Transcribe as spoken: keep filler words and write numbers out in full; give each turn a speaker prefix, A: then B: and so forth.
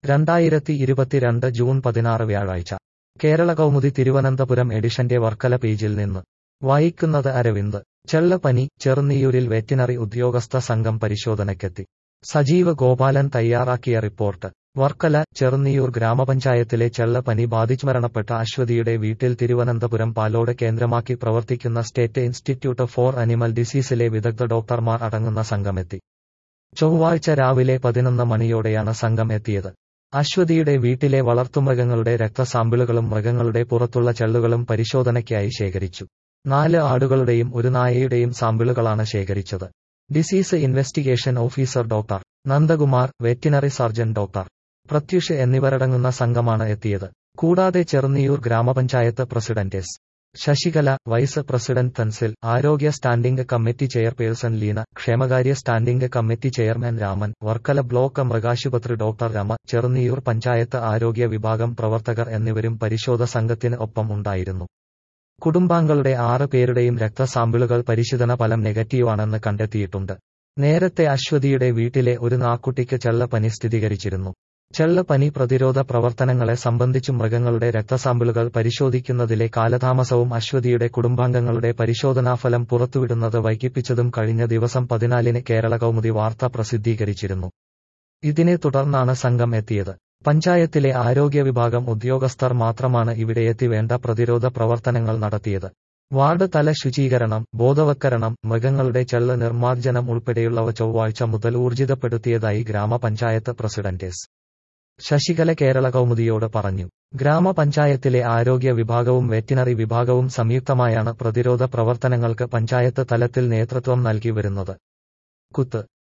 A: രണ്ടായിരത്തി ഇരുപത്തിരണ്ട് ജൂൺ പതിനാറ് വ്യാഴാഴ്ച കേരള കൗമുദി തിരുവനന്തപുരം എഡിഷന്റെ വർക്കല പേജിൽ നിന്ന് വായിക്കുന്നത് അരവിന്ദ്. ചെള്ളപ്പനി ചെറുന്നിയൂരിൽ വെറ്റിനറി ഉദ്യോഗസ്ഥ സംഘം പരിശോധനയ്ക്കെത്തി. സജീവ് ഗോപാലൻ തയ്യാറാക്കിയ റിപ്പോർട്ട്. വർക്കല. ചെറുന്നിയൂർ ഗ്രാമപഞ്ചായത്തിലെ ചെള്ളപ്പനി ബാധിച്ച് മരണപ്പെട്ട അശ്വതിയുടെ വീട്ടിൽ തിരുവനന്തപുരം പാലോട് കേന്ദ്രമാക്കി പ്രവർത്തിക്കുന്ന സ്റ്റേറ്റ് ഇൻസ്റ്റിറ്റ്യൂട്ട് ഫോർ അനിമൽ ഡിസീസിലെ വിദഗ്ധ ഡോക്ടർമാർ അടങ്ങുന്ന സംഘമെത്തി. ചൊവ്വാഴ്ച രാവിലെ പതിനൊന്ന് മണിയോടെയാണ് സംഘം എത്തിയത്. അശ്വതിയുടെ വീട്ടിലെ വളർത്തുമൃഗങ്ങളുടെ രക്തസാമ്പിളുകളും മൃഗങ്ങളുടെ പുറത്തുള്ള ചെള്ളുകളും പരിശോധനയ്ക്കായി ശേഖരിച്ചു. നാല് ആടുകളുടെയും ഒരു നായയുടെയും സാമ്പിളുകളാണ് ശേഖരിച്ചത്. Disease investigation officer doctor Nandakumar, veterinary surgeon doctor Pratyush എന്നിവരടങ്ങുന്ന സംഘമാണ് എത്തിയത്. കൂടാതെ ചെറുന്നിയൂർ ഗ്രാമപഞ്ചായത്ത് president S Sasikala, vice president Thansil, ആരോഗ്യ സ്റ്റാൻഡിംഗ് കമ്മിറ്റി ചെയർപേഴ്സൺ ലീന, ക്ഷേമകാര്യ standing committee chairman Raman, Varkala block മൃഗാശുപത്രി ഡോക്ടർ രമ, ചെറുന്നിയൂർ പഞ്ചായത്ത് ആരോഗ്യ വിഭാഗം പ്രവർത്തകർ എന്നിവരും പരിശോധ സംഘത്തിന് ഒപ്പം ഉണ്ടായിരുന്നു. കുടുംബാംഗങ്ങളുടെ ആറ് പേരുടെയും രക്തസാമ്പിളുകൾ പരിശോധന ഫലം നെഗറ്റീവാണെന്ന് കണ്ടെത്തിയിട്ടുണ്ട്. നേരത്തെ അശ്വതിയുടെ വീട്ടിലെ ഒരു നാക്കുട്ടിക്ക് ചെള്ളപ്പനി സ്ഥിരീകരിച്ചിരുന്നു. ചെള്ളപ്പനി പ്രതിരോധ പ്രവർത്തനങ്ങളെ സംബന്ധിച്ചും മൃഗങ്ങളുടെ രക്തസാമ്പിളുകൾ പരിശോധിക്കുന്നതിലെ കാലതാമസവും അശ്വതിയുടെ കുടുംബാംഗങ്ങളുടെ പരിശോധനാഫലം പുറത്തുവിടുന്നത് വൈകിപ്പിച്ചതും കഴിഞ്ഞ ദിവസം പതിനാലിന് കേരള കൗമുദി വാർത്ത പ്രസിദ്ധീകരിച്ചിരുന്നു. ഇതിനെ തുടർന്നാണ് സംഘം എത്തിയത്. പഞ്ചായത്തിലെ ആരോഗ്യ വിഭാഗം ഉദ്യോഗസ്ഥർ മാത്രമാണ് ഇവിടെയെത്തി വേണ്ട പ്രതിരോധ പ്രവർത്തനങ്ങൾ നടത്തിയത്. വാർഡ് തല ശുചീകരണം, ബോധവൽക്കരണം, മൃഗങ്ങളുടെ ചെള്ള് നിർമ്മാർജ്ജനം ഉൾപ്പെടെയുള്ളവ ചൊവ്വാഴ്ച മുതൽ ഊർജിതപ്പെടുത്തിയതായി ഗ്രാമപഞ്ചായത്ത് പ്രസിഡന്റ് എസ് ശശികല കേരള കൗമുദിയോട് പറഞ്ഞു. ഗ്രാമപഞ്ചായത്തിലെ ആരോഗ്യ വിഭാഗവും വെറ്റിനറി വിഭാഗവും സംയുക്തമായാണ് പ്രതിരോധ പ്രവർത്തനങ്ങൾക്ക് പഞ്ചായത്ത് തലത്തിൽ നേതൃത്വം നൽകി വരുന്നത്. കുത്ത്